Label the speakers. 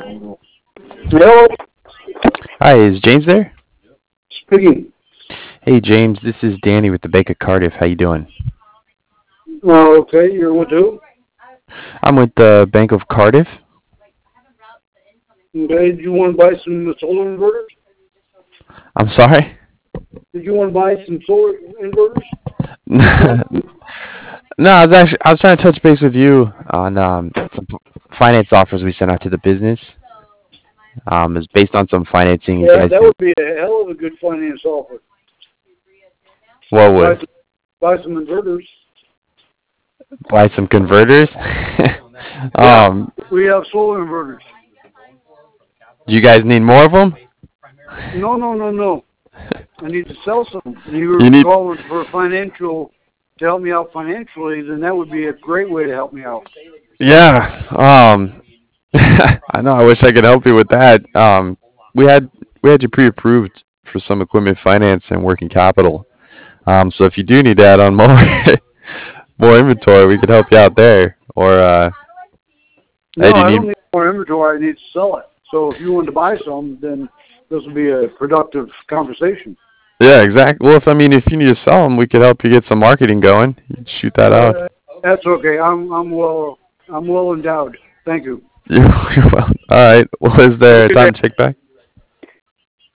Speaker 1: Hello,
Speaker 2: Hi, is James there?
Speaker 1: speaking.
Speaker 2: Hey, James, this is Danny with the Bank of Cardiff. How you doing?
Speaker 1: Okay, you're with who?
Speaker 2: I'm with the Bank of Cardiff.
Speaker 1: Okay, did you want to buy some solar inverters?
Speaker 2: I'm sorry.
Speaker 1: Did you want to buy some solar inverters?
Speaker 2: No, I was trying to touch base with you on some finance offers we sent out to the business. It's based on some financing you
Speaker 1: Yeah,
Speaker 2: guys
Speaker 1: that
Speaker 2: can.
Speaker 1: would be a hell of a good finance offer.
Speaker 2: What
Speaker 1: Buy
Speaker 2: would
Speaker 1: some, buy some inverters.
Speaker 2: buy some converters?
Speaker 1: Yeah,
Speaker 2: um,
Speaker 1: we have solar inverters.
Speaker 2: do you guys need more of them?
Speaker 1: No, no, no, no. I need to sell some. You were
Speaker 2: You need.
Speaker 1: calling for financial to help me out financially, then that would be a great way to help me out.
Speaker 2: Yeah. I know. I wish I could help you with that. We had we had you pre-approved for some equipment finance and working capital. So if you do need to add on more more inventory, we could help you out there. Or hey,
Speaker 1: No,
Speaker 2: do you
Speaker 1: I
Speaker 2: need?
Speaker 1: don't need more inventory. I need to sell it. So if you want to buy some, then this will be a productive conversation.
Speaker 2: Yeah, exactly. Well, if you need to sell them, we could help you get some marketing going. You'd shoot that out.
Speaker 1: That's okay. I'm well endowed. Thank you.
Speaker 2: You're well. All right. Well, is
Speaker 1: Have a
Speaker 2: there
Speaker 1: good day.
Speaker 2: time to check back?